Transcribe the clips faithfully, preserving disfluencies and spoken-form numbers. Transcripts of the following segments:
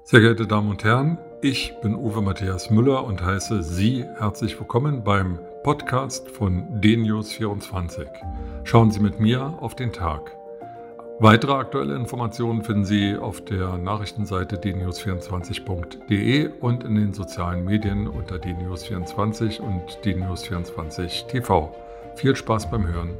Sehr geehrte Damen und Herren, ich bin Uwe Matthias Müller und heiße Sie herzlich willkommen beim Podcast von D News vierundzwanzig. Schauen Sie mit mir auf den Tag. Weitere aktuelle Informationen finden Sie auf der Nachrichtenseite d news vierundzwanzig punkt de und in den sozialen Medien unter d news vierundzwanzig und d news vierundzwanzig T V. Viel Spaß beim Hören.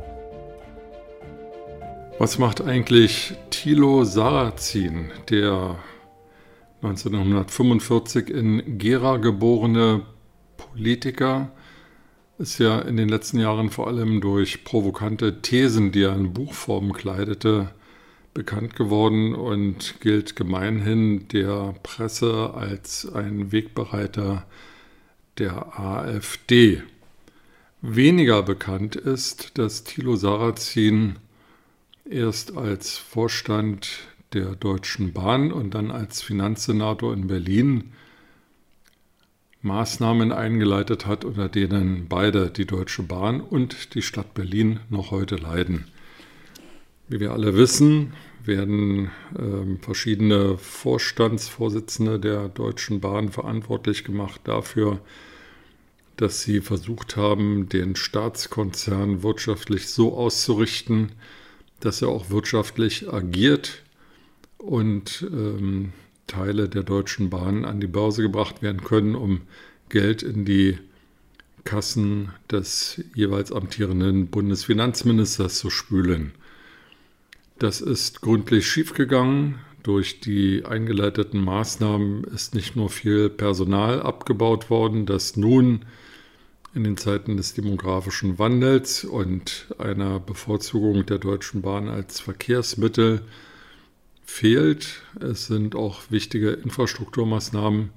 Was macht eigentlich Thilo Sarrazin, der neunzehnhundertfünfundvierzig in Gera geborene Politiker, ist ja in den letzten Jahren vor allem durch provokante Thesen, die er in Buchform kleidete, bekannt geworden und gilt gemeinhin der Presse als ein Wegbereiter der AfD. Weniger bekannt ist, dass Thilo Sarrazin erst als Vorstand der Deutschen Bahn und dann als Finanzsenator in Berlin Maßnahmen eingeleitet hat, unter denen beide, die Deutsche Bahn und die Stadt Berlin, noch heute leiden. Wie wir alle wissen, werden äh, verschiedene Vorstandsvorsitzende der Deutschen Bahn verantwortlich gemacht dafür, dass sie versucht haben, den Staatskonzern wirtschaftlich so auszurichten, dass er auch wirtschaftlich agiert und ähm, Teile der Deutschen Bahn an die Börse gebracht werden können, um Geld in die Kassen des jeweils amtierenden Bundesfinanzministers zu spülen. Das ist gründlich schiefgegangen. Durch die eingeleiteten Maßnahmen ist nicht nur viel Personal abgebaut worden, das nun in den Zeiten des demografischen Wandels und einer Bevorzugung der Deutschen Bahn als Verkehrsmittel fehlt. Es sind auch wichtige Infrastrukturmaßnahmen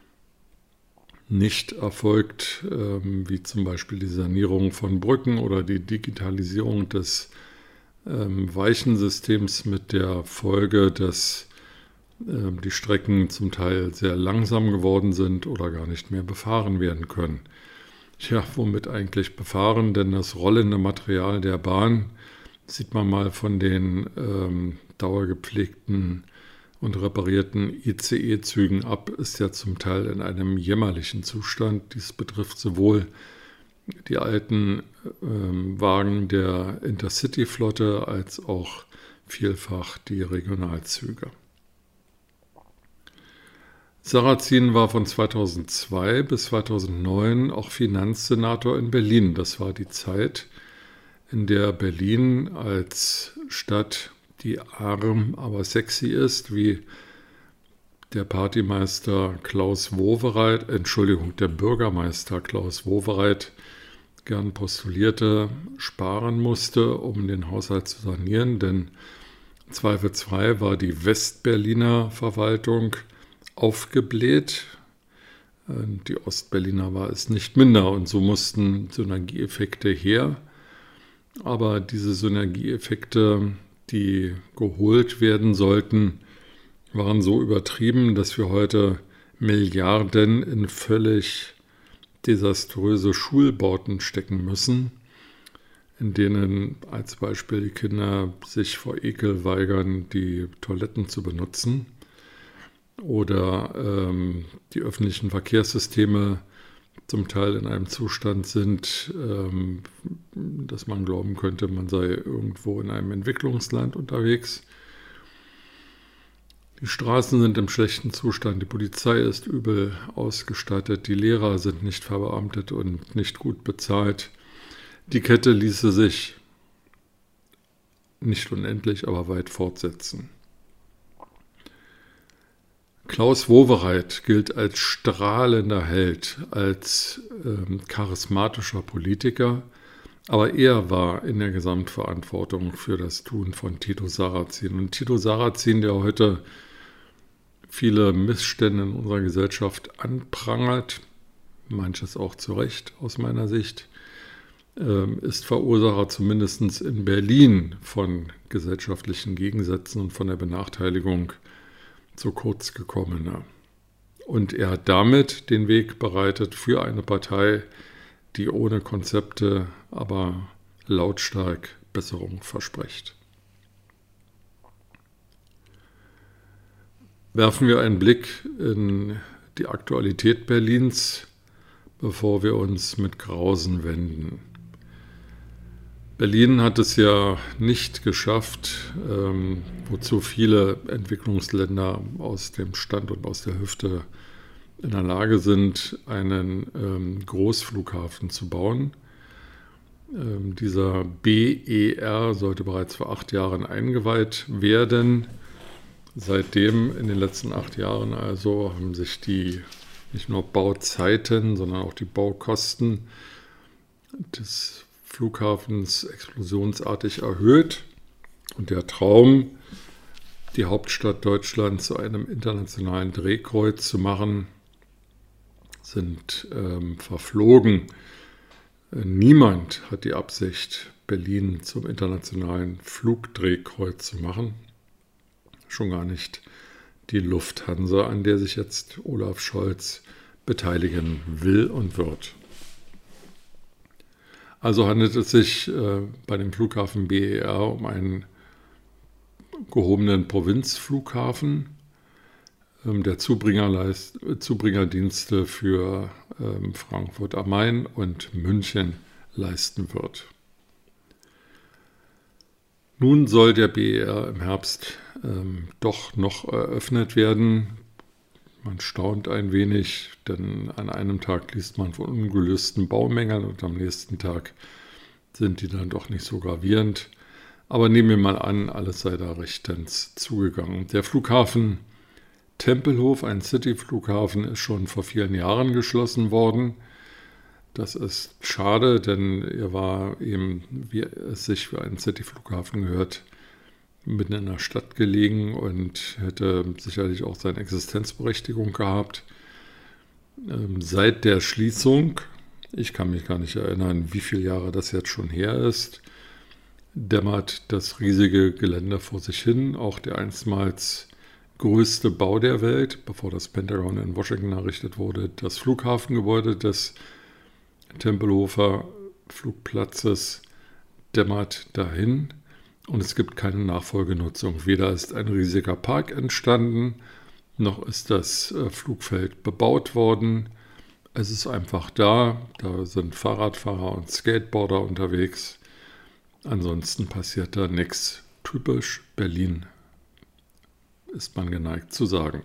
nicht erfolgt, ähm, wie zum Beispiel die Sanierung von Brücken oder die Digitalisierung des ähm, Weichensystems mit der Folge, dass ähm, die Strecken zum Teil sehr langsam geworden sind oder gar nicht mehr befahren werden können. Tja, womit eigentlich befahren? Denn das rollende Material der Bahn, sieht man mal von den ähm, dauergepflegten und reparierten I C E-Zügen ab, ist ja zum Teil in einem jämmerlichen Zustand. Dies betrifft sowohl die alten ähm, Wagen der Intercity-Flotte als auch vielfach die Regionalzüge. Sarrazin war von zweitausendzwei bis zweitausendneun auch Finanzsenator in Berlin. Das war die Zeit, in der Berlin als Stadt, die arm, aber sexy ist, wie der Partymeister Klaus Wowereit, Entschuldigung, der Bürgermeister Klaus Wowereit gern postulierte, sparen musste, um den Haushalt zu sanieren, denn zweifelsfrei war die Westberliner Verwaltung aufgebläht. Die Ostberliner war es nicht minder und so mussten Synergieeffekte her. Aber diese Synergieeffekte, die geholt werden sollten, waren so übertrieben, dass wir heute Milliarden in völlig desaströse Schulbauten stecken müssen, in denen als Beispiel die Kinder sich vor Ekel weigern, die Toiletten zu benutzen, oder ähm, die öffentlichen Verkehrssysteme zum Teil in einem Zustand sind, ähm, dass man glauben könnte, man sei irgendwo in einem Entwicklungsland unterwegs. Die Straßen sind im schlechten Zustand, die Polizei ist übel ausgestattet, die Lehrer sind nicht verbeamtet und nicht gut bezahlt. Die Kette ließe sich nicht unendlich, aber weit fortsetzen. Klaus Wowereit gilt als strahlender Held, als ähm, charismatischer Politiker, aber er war in der Gesamtverantwortung für das Tun von Thilo Sarrazin. Und Thilo Sarrazin, der heute viele Missstände in unserer Gesellschaft anprangert, manches auch zu Recht aus meiner Sicht, ähm, ist Verursacher zumindest in Berlin von gesellschaftlichen Gegensätzen und von der Benachteiligung zu kurz gekommener. Und er hat damit den Weg bereitet für eine Partei, die ohne Konzepte, aber lautstark Besserung verspricht. Werfen wir einen Blick in die Aktualität Berlins, bevor wir uns mit Grausen wenden. Berlin hat es ja nicht geschafft, ähm, wozu viele Entwicklungsländer aus dem Stand und aus der Hüfte in der Lage sind, einen ähm, Großflughafen zu bauen. Ähm, dieser B E R sollte bereits vor acht Jahren eingeweiht werden. Seitdem, in den letzten acht Jahren also, haben sich die nicht nur Bauzeiten, sondern auch die Baukosten des Flughafens explosionsartig erhöht. Und der Traum, die Hauptstadt Deutschlands zu einem internationalen Drehkreuz zu machen, sind ähm, verflogen. Niemand hat die Absicht, Berlin zum internationalen Flugdrehkreuz zu machen. Schon gar nicht die Lufthansa, an der sich jetzt Olaf Scholz beteiligen will und wird. Also handelt es sich äh, bei dem Flughafen B E R um einen gehobenen Provinzflughafen, ähm, der Zubringerleist- Zubringerdienste für ähm, Frankfurt am Main und München leisten wird. Nun soll der B E R im Herbst ähm, doch noch eröffnet werden. Man staunt ein wenig, denn an einem Tag liest man von ungelösten Baumängeln und am nächsten Tag sind die dann doch nicht so gravierend. Aber nehmen wir mal an, alles sei da rechtens zugegangen. Der Flughafen Tempelhof, ein City-Flughafen, ist schon vor vielen Jahren geschlossen worden. Das ist schade, denn er war eben, wie es sich für einen City-Flughafen gehört, mitten in der Stadt gelegen und hätte sicherlich auch seine Existenzberechtigung gehabt. Ähm, seit der Schließung, ich kann mich gar nicht erinnern, wie viele Jahre das jetzt schon her ist, dämmert das riesige Gelände vor sich hin. Auch der einstmals größte Bau der Welt, bevor das Pentagon in Washington errichtet wurde, das Flughafengebäude des Tempelhofer Flugplatzes, dämmert dahin. Und es gibt keine Nachfolgenutzung. Weder ist ein riesiger Park entstanden, noch ist das Flugfeld bebaut worden. Es ist einfach da. Da sind Fahrradfahrer und Skateboarder unterwegs. Ansonsten passiert da nichts. Typisch Berlin, ist man geneigt zu sagen.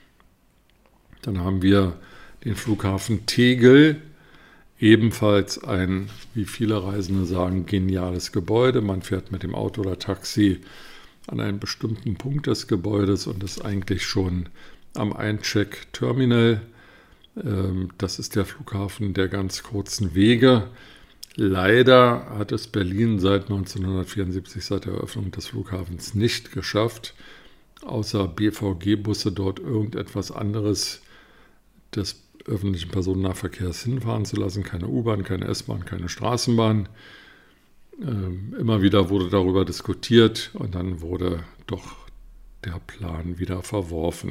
Dann haben wir den Flughafen Tegel. Ebenfalls ein, wie viele Reisende sagen, geniales Gebäude. Man fährt mit dem Auto oder Taxi an einen bestimmten Punkt des Gebäudes und ist eigentlich schon am Eincheck-Terminal. Das ist der Flughafen der ganz kurzen Wege. Leider hat es Berlin seit neunzehnhundertvierundsiebzig, seit der Eröffnung des Flughafens, nicht geschafft, außer B V G-Busse dort irgendetwas anderes des öffentlichen Personennahverkehrs hinfahren zu lassen. Keine U-Bahn, keine S-Bahn, keine Straßenbahn. Ähm, immer wieder wurde darüber diskutiert und dann wurde doch der Plan wieder verworfen.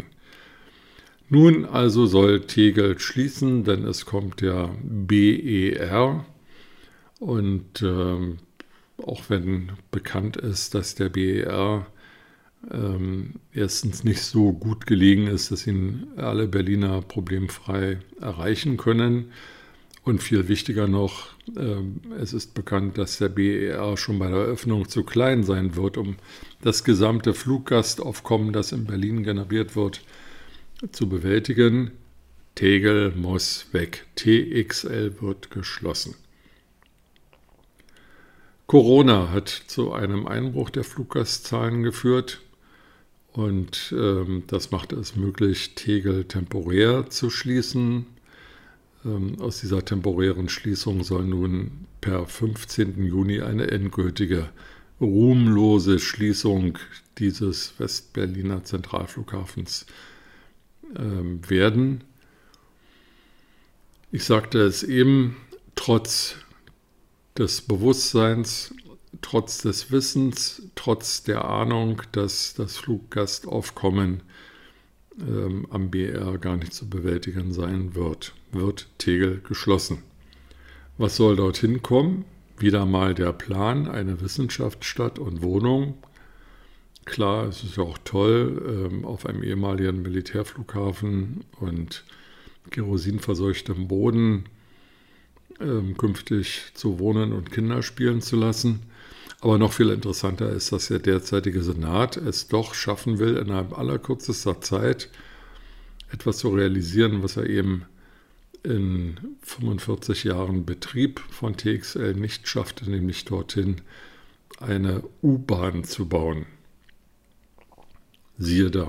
Nun also soll Tegel schließen, denn es kommt der B E R. Und ähm, auch wenn bekannt ist, dass der B E R ähm, erstens nicht so gut gelegen ist, dass ihn alle Berliner problemfrei erreichen können. Und viel wichtiger noch, ähm, es ist bekannt, dass der B E R schon bei der Eröffnung zu klein sein wird, um das gesamte Fluggastaufkommen, das in Berlin generiert wird, zu bewältigen. Tegel muss weg. T X L wird geschlossen. Corona hat zu einem Einbruch der Fluggastzahlen geführt und ähm, das machte es möglich, Tegel temporär zu schließen. Ähm, aus dieser temporären Schließung soll nun per fünfzehnten Juni eine endgültige, ruhmlose Schließung dieses Westberliner Zentralflughafens ähm, werden. Ich sagte es eben, trotz des Bewusstseins, trotz des Wissens, trotz der Ahnung, dass das Fluggastaufkommen ähm, am B E R gar nicht zu bewältigen sein wird, wird Tegel geschlossen. Was soll dorthin kommen? Wieder mal der Plan, eine Wissenschaftsstadt und Wohnung. Klar, es ist ja auch toll, ähm, auf einem ehemaligen Militärflughafen und kerosinverseuchtem Boden ähm, künftig zu wohnen und Kinder spielen zu lassen. Aber noch viel interessanter ist, dass der derzeitige Senat es doch schaffen will, innerhalb allerkürzester Zeit etwas zu realisieren, was er eben in fünfundvierzig Jahren Betrieb von T X L nicht schaffte, nämlich dorthin eine U-Bahn zu bauen. Siehe da.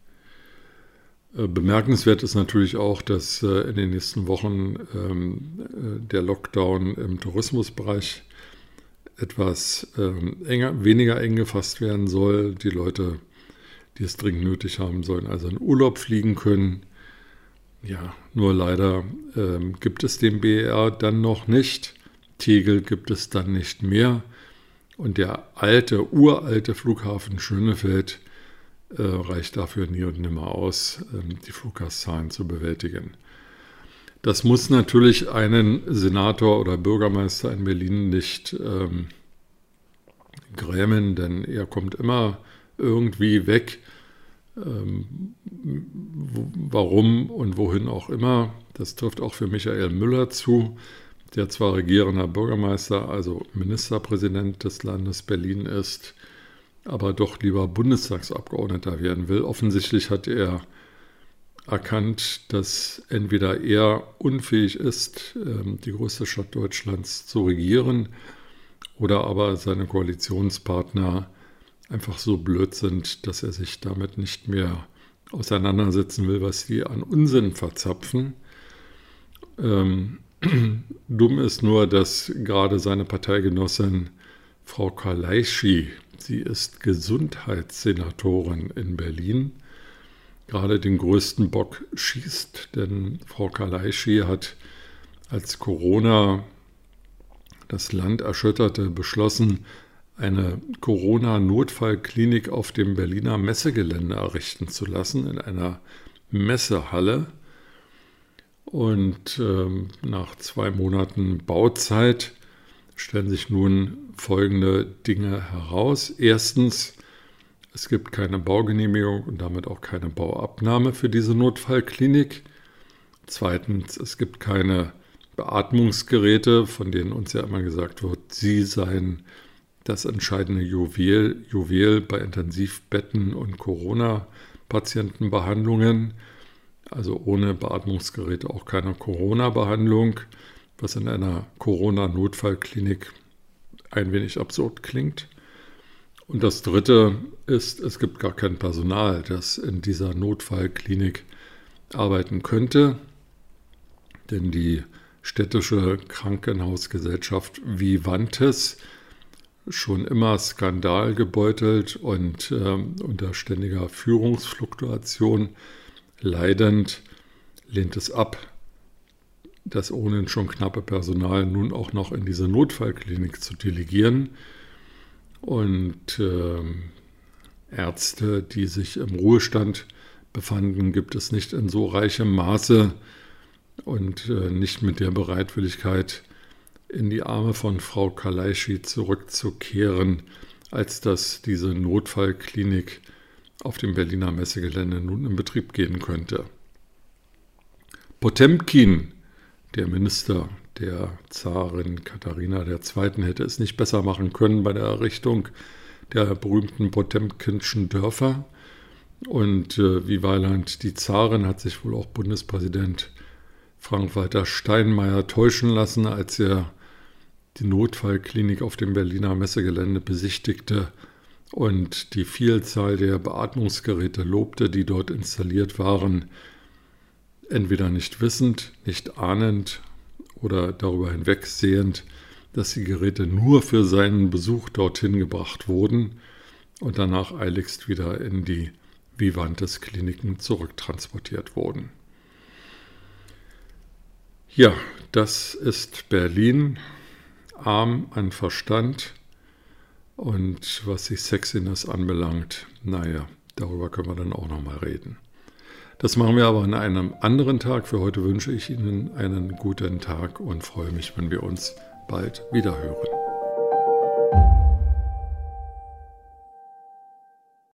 Bemerkenswert ist natürlich auch, dass in den nächsten Wochen der Lockdown im Tourismusbereich etwas enger, weniger eng gefasst werden soll. Die Leute, die es dringend nötig haben, sollen also in Urlaub fliegen können. Ja, nur leider ähm, gibt es den B E R dann noch nicht. Tegel gibt es dann nicht mehr. Und der alte, uralte Flughafen Schönefeld äh, reicht dafür nie und nimmer aus, ähm, die Fluggastzahlen zu bewältigen. Das muss natürlich einen Senator oder Bürgermeister in Berlin nicht ähm, grämen, denn er kommt immer irgendwie weg. Ähm, warum und wohin auch immer. Das trifft auch für Michael Müller zu, der zwar regierender Bürgermeister, also Ministerpräsident des Landes Berlin ist, aber doch lieber Bundestagsabgeordneter werden will. Offensichtlich hat er erkannt, dass entweder er unfähig ist, die größte Stadt Deutschlands zu regieren, oder aber seine Koalitionspartner einfach so blöd sind, dass er sich damit nicht mehr auseinandersetzen will, was die an Unsinn verzapfen. Ähm, dumm ist nur, dass gerade seine Parteigenossin Frau Kalaischi, sie ist Gesundheitssenatorin in Berlin, gerade den größten Bock schießt, denn Frau Kalaischi hat, als Corona das Land erschütterte, beschlossen, eine Corona-Notfallklinik auf dem Berliner Messegelände errichten zu lassen, in einer Messehalle. Und ähm, nach zwei Monaten Bauzeit stellen sich nun folgende Dinge heraus. Erstens, es gibt keine Baugenehmigung und damit auch keine Bauabnahme für diese Notfallklinik. Zweitens, es gibt keine Beatmungsgeräte, von denen uns ja immer gesagt wird, sie seien das entscheidende Juwel, Juwel bei Intensivbetten und Corona-Patientenbehandlungen. Also ohne Beatmungsgeräte auch keine Corona-Behandlung, was in einer Corona-Notfallklinik ein wenig absurd klingt. Und das Dritte ist, es gibt gar kein Personal, das in dieser Notfallklinik arbeiten könnte, denn die städtische Krankenhausgesellschaft Vivantes, schon immer skandalgebeutelt und äh, unter ständiger Führungsfluktuation leidend, lehnt es ab, das ohnehin schon knappe Personal nun auch noch in diese Notfallklinik zu delegieren. Und äh, Ärzte, die sich im Ruhestand befanden, gibt es nicht in so reichem Maße und äh, nicht mit der Bereitwilligkeit, in die Arme von Frau Kalaischi zurückzukehren, als dass diese Notfallklinik auf dem Berliner Messegelände nun in Betrieb gehen könnte. Potemkin, der Minister der Zarin Katharina der Zweiten, hätte es nicht besser machen können bei der Errichtung der berühmten Potemkinschen Dörfer. Und äh, wie Weiland die Zarin hat sich wohl auch Bundespräsident Frank-Walter Steinmeier täuschen lassen, als er die Notfallklinik auf dem Berliner Messegelände besichtigte und die Vielzahl der Beatmungsgeräte lobte, die dort installiert waren, entweder nicht wissend, nicht ahnend oder darüber hinwegsehend, dass die Geräte nur für seinen Besuch dorthin gebracht wurden und danach eiligst wieder in die Vivantes-Kliniken zurücktransportiert wurden. Ja, das ist Berlin, arm an Verstand, und was die Sexiness anbelangt, naja, darüber können wir dann auch nochmal reden. Das machen wir aber an einem anderen Tag. Für heute wünsche ich Ihnen einen guten Tag und freue mich, wenn wir uns bald wieder hören.